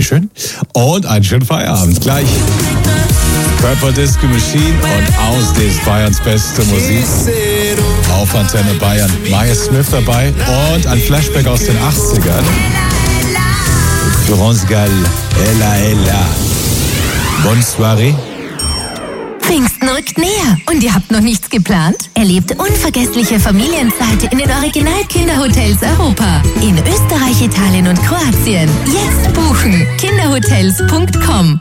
Speaker 4: Dankeschön. Und einen schönen Feierabend. Gleich. Purple Disco Machine und aus ist Bayerns beste Musik. Auf Antenne Bayern. Maya Smith dabei und ein Flashback aus den 80ern. Florence Gall, Ella Ella. Bonne soirée.
Speaker 16: Pfingsten rückt näher und ihr habt noch nichts geplant? Erlebt unvergessliche Familienzeit in den Original-Kinderhotels Europa. In Österreich, Italien und Kroatien. Jetzt buchen. Kinderhotels.com.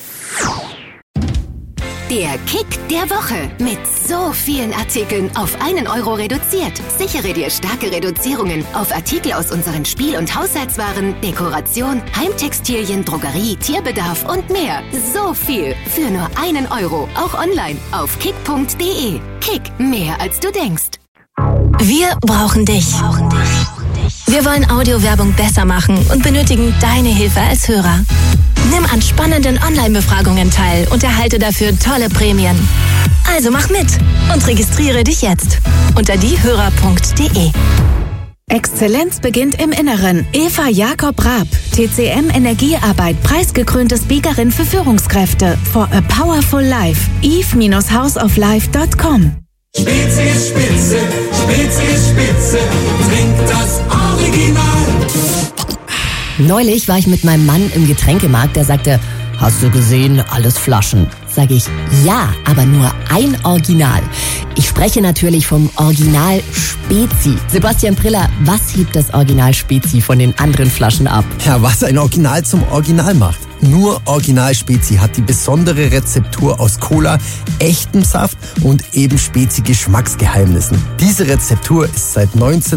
Speaker 15: Der Kick der Woche. Mit so vielen Artikeln auf 1 Euro reduziert. Sichere dir starke Reduzierungen auf Artikel aus unseren Spiel- und Haushaltswaren, Dekoration, Heimtextilien, Drogerie, Tierbedarf und mehr. So viel für nur 1 Euro. Auch online auf kick.de. Kick, mehr als du denkst.
Speaker 16: Wir brauchen dich. Wir wollen Audiowerbung besser machen und benötigen deine Hilfe als Hörer. Nimm an spannenden Online-Befragungen teil und erhalte dafür tolle Prämien. Also mach mit und registriere dich jetzt unter diehörer.de.
Speaker 9: Exzellenz beginnt im Inneren. Eva Jakob Raab, TCM Energiearbeit, preisgekrönte Speakerin für Führungskräfte. For a powerful life. eve-houseoflife.com.
Speaker 7: Spezi ist Spitze, Spezi ist Spitze, trink das Original.
Speaker 11: Neulich war ich mit meinem Mann im Getränkemarkt, der sagte, hast du gesehen, alles Flaschen. Sage ich, ja, aber nur ein Original. Ich spreche natürlich vom Original Spezi. Sebastian Priller, was hebt das Original Spezi von den anderen Flaschen ab?
Speaker 12: Ja, was ein Original zum Original macht. Nur Original Spezi hat die besondere Rezeptur aus Cola, echtem Saft und eben Spezi-Geschmacksgeheimnissen. Diese Rezeptur ist seit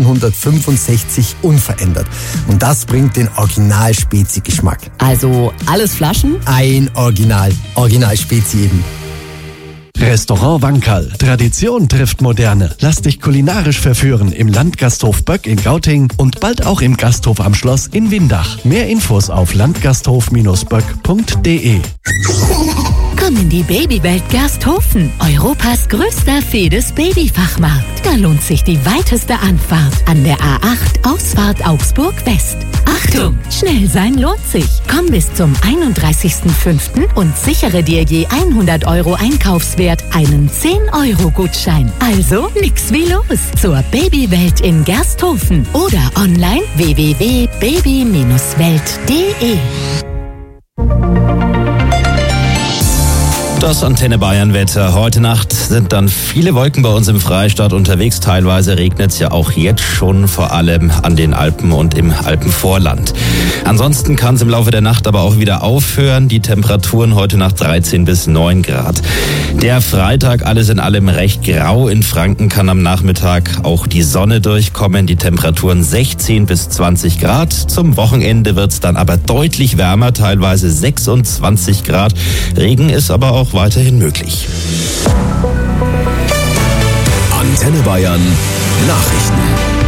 Speaker 12: 1965 unverändert. Und das bringt den Original Spezi-Geschmack.
Speaker 11: Also alles Flaschen?
Speaker 12: Ein Original. Original Spezi eben.
Speaker 13: Restaurant Wankerl. Tradition trifft Moderne. Lass dich kulinarisch verführen im Landgasthof Böck in Gauting und bald auch im Gasthof am Schloss in Windach. Mehr Infos auf landgasthof-böck.de.
Speaker 9: Komm in die Babywelt Gersthofen, Europas größter Fedes-Babyfachmarkt. Da lohnt sich die weiteste Anfahrt an der A8 Ausfahrt Augsburg West. Achtung, schnell sein lohnt sich. Komm bis zum 31.05. und sichere dir je 100 Euro Einkaufswert einen 10-Euro-Gutschein. Also nix wie los zur Babywelt in Gersthofen oder online www.baby-welt.de.
Speaker 14: Das Antenne Bayern Wetter. Heute Nacht sind dann viele Wolken bei uns im Freistaat unterwegs. Teilweise regnet es ja auch jetzt schon, vor allem an den Alpen und im Alpenvorland. Ansonsten kann es im Laufe der Nacht aber auch wieder aufhören. Die Temperaturen heute Nacht 13 bis 9 Grad. Der Freitag alles in allem recht grau. In Franken kann am Nachmittag auch die Sonne durchkommen. Die Temperaturen 16 bis 20 Grad. Zum Wochenende wird es dann aber deutlich wärmer, teilweise 26 Grad. Regen ist aber auch weiterhin möglich.
Speaker 1: Antenne Bayern Nachrichten.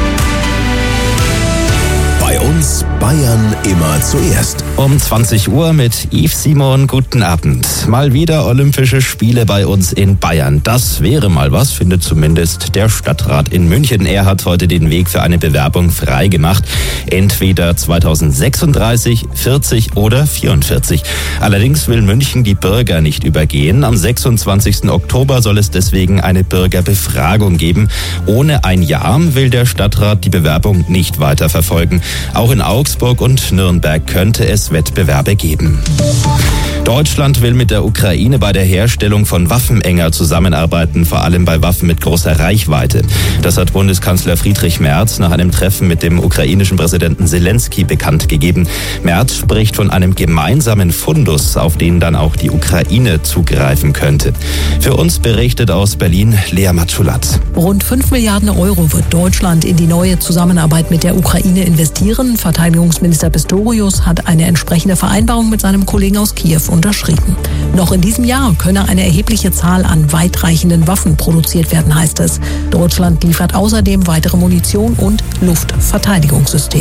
Speaker 1: Bei uns Bayern immer zuerst.
Speaker 14: Um 20 Uhr mit Yves Simon. Guten Abend. Mal wieder Olympische Spiele bei uns in Bayern. Das wäre mal was, findet zumindest der Stadtrat in München. Er hat heute den Weg für eine Bewerbung frei gemacht. Entweder 2036, 40 oder 44. Allerdings will München die Bürger nicht übergehen. Am 26. Oktober soll es deswegen eine Bürgerbefragung geben. Ohne ein Ja will der Stadtrat die Bewerbung nicht weiterverfolgen. Auch in Augsburg und Nürnberg könnte es Wettbewerbe geben. Deutschland will mit der Ukraine bei der Herstellung von Waffen enger zusammenarbeiten, vor allem bei Waffen mit großer Reichweite. Das hat Bundeskanzler Friedrich Merz nach einem Treffen mit dem ukrainischen Präsidenten Zelensky bekannt gegeben. Merz spricht von einem gemeinsamen Fundus, auf den dann auch die Ukraine zugreifen könnte. Für uns berichtet aus Berlin Lea Matschulat.
Speaker 26: Rund 5 Milliarden Euro wird Deutschland in die neue Zusammenarbeit mit der Ukraine investieren. Verteidigungsminister Pistorius hat eine entsprechende Vereinbarung mit seinem Kollegen aus Kiew unterschrieben. Noch in diesem Jahr könne eine erhebliche Zahl an weitreichenden Waffen produziert werden, heißt es. Deutschland liefert außerdem weitere Munition und Luftverteidigungssysteme.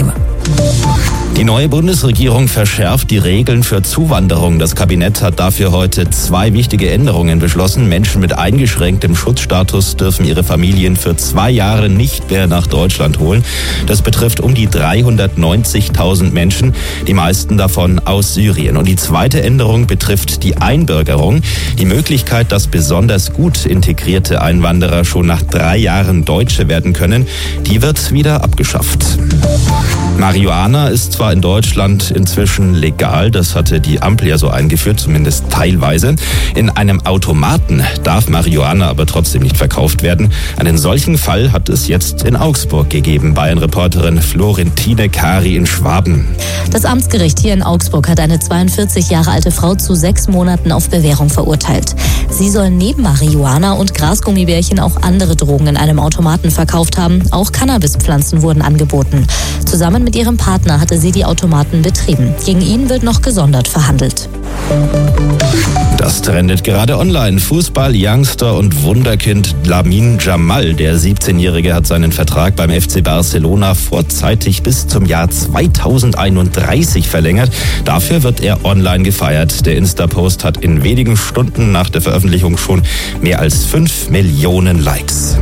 Speaker 14: Die neue Bundesregierung verschärft die Regeln für Zuwanderung. Das Kabinett hat dafür heute 2 wichtige Änderungen beschlossen. Menschen mit eingeschränktem Schutzstatus dürfen ihre Familien für 2 Jahre nicht mehr nach Deutschland holen. Das betrifft um die 390.000 Menschen, die meisten davon aus Syrien. Und die zweite Änderung betrifft die Einbürgerung. Die Möglichkeit, dass besonders gut integrierte Einwanderer schon nach 3 Jahren Deutsche werden können, die wird wieder abgeschafft. Marihuana ist zwar in Deutschland inzwischen legal, das hatte die Ampel ja so eingeführt, zumindest teilweise. In einem Automaten darf Marihuana aber trotzdem nicht verkauft werden. Einen solchen Fall hat es jetzt in Augsburg gegeben. Bayern-Reporterin Florentine Kari in Schwaben.
Speaker 3: Das Amtsgericht hier in Augsburg hat eine 42 Jahre alte Frau zu 6 Monaten auf Bewährung verurteilt. Sie soll neben Marihuana und Grasgummibärchen auch andere Drogen in einem Automaten verkauft haben. Auch Cannabispflanzen wurden angeboten. Zusammen mit ihrem Partner hatte sie die Automaten betrieben. Gegen ihn wird noch gesondert verhandelt.
Speaker 14: Das trendet gerade online. Fußball-Youngster und Wunderkind Lamine Yamal, der 17-Jährige, hat seinen Vertrag beim FC Barcelona vorzeitig bis zum Jahr 2031 verlängert. Dafür wird er online gefeiert. Der Insta-Post hat in wenigen Stunden nach der Veröffentlichung schon mehr als 5 Millionen Likes.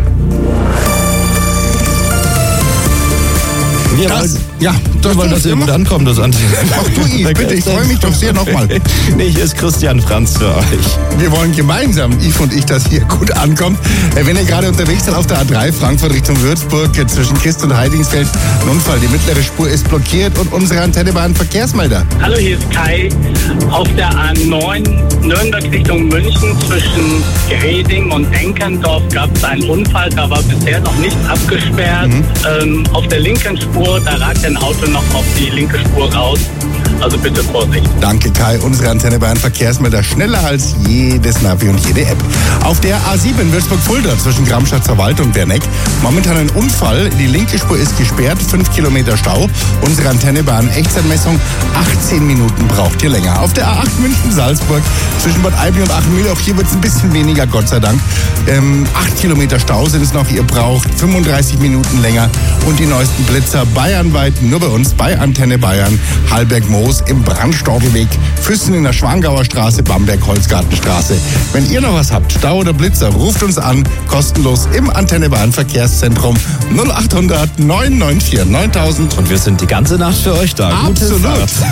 Speaker 14: Wir wollen, dass ihr gut ankommt, das Antenne.
Speaker 5: Ach du, Yves, bitte, ich freue mich doch sehr nochmal.
Speaker 14: Nee, hier ist Christian Franz für euch.
Speaker 5: Wir wollen gemeinsam, Yves und ich, dass hier gut ankommt. Wenn ihr gerade unterwegs seid auf der A3 Frankfurt Richtung Würzburg, zwischen Christ und Heidingsfeld, ein Unfall, die mittlere Spur ist blockiert und unsere Antenne war ein Verkehrsmelder.
Speaker 10: Hallo, hier ist Kai. Auf der A9 Nürnberg Richtung München zwischen Reding und Enkendorf gab es einen Unfall, da war bisher noch nichts abgesperrt. Auf der linken Spur, da ragt ein Auto noch auf die linke Spur raus. Also bitte Vorsicht.
Speaker 5: Danke Kai, unsere Antenne Bayern Verkehrsmelder schneller als jedes Navi und jede App. Auf der A7 Würzburg-Fulda zwischen Gramschatzer Wald und Werneck momentan ein Unfall. Die linke Spur ist gesperrt, 5 Kilometer Stau. Unsere Antenne Bayern Echtzeitmessung 18 Minuten braucht ihr länger. Auf der A8 München-Salzburg zwischen Bad Aibling und Achenmühle, auch hier wird es ein bisschen weniger, Gott sei Dank. 8 Kilometer Stau sind es noch, ihr braucht 35 Minuten länger. Und die neuesten Blitzer bayernweit nur bei uns bei Antenne Bayern, Hallberg-Moos im Brandstorfelweg, Füssen in der Schwangauer Straße, Bamberg-Holzgartenstraße. Wenn ihr noch was habt, Stau oder Blitzer, ruft uns an, kostenlos im Antenne Bayern Verkehrszentrum 0800 994 9000.
Speaker 14: Und wir sind die ganze Nacht für euch da.
Speaker 5: Absolut.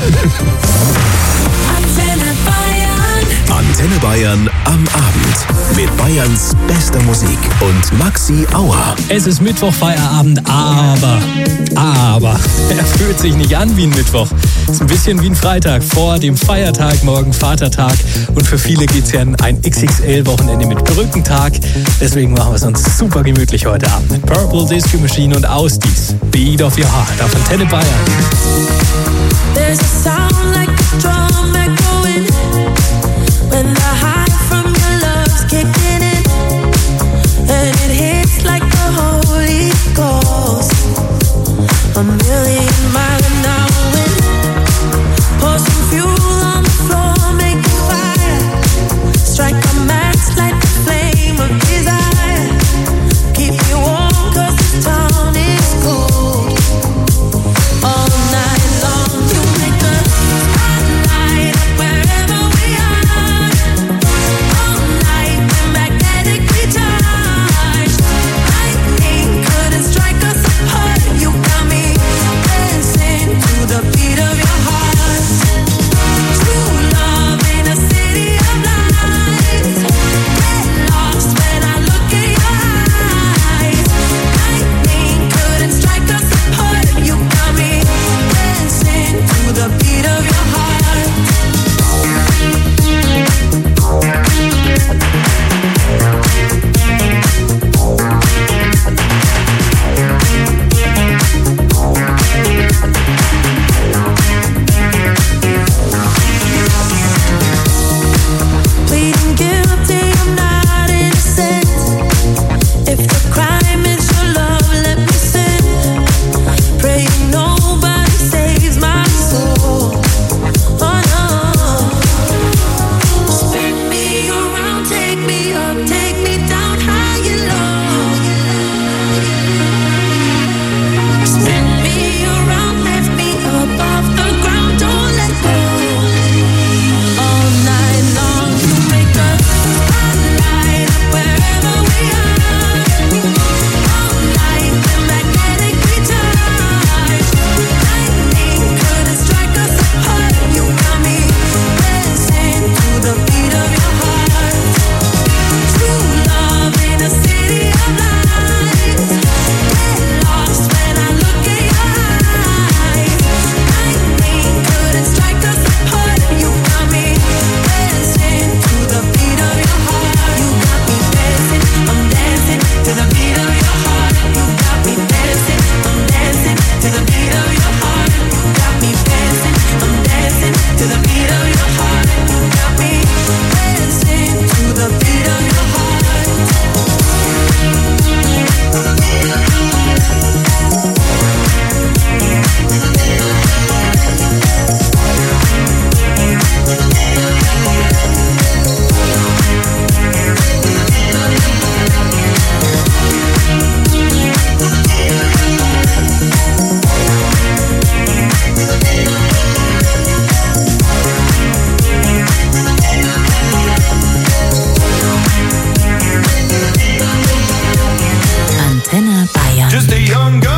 Speaker 1: Antenne Bayern am Abend mit Bayerns bester Musik und Maxi Auer.
Speaker 23: Es ist Mittwoch, Feierabend, aber er fühlt sich nicht an wie ein Mittwoch. Es ist ein bisschen wie ein Freitag vor dem Feiertag, morgen Vatertag. Und für viele geht's ja ein XXL-Wochenende mit Brückentag. Deswegen machen wir es uns super gemütlich heute Abend mit Purple Disco Machine und Ausdies. Beat of Your Heart auf Antenne Bayern.
Speaker 7: There's a sound like a drum echoing when the high from your love's kicking in, and it hits like the Holy Ghost. A million miles an hour wind, pour some fuel on the floor, make a fire, strike a match, light the flame of desire, keep you warm 'cause this town is cold. All night long you make the spotlight up
Speaker 26: Bayern.
Speaker 25: Just a young guy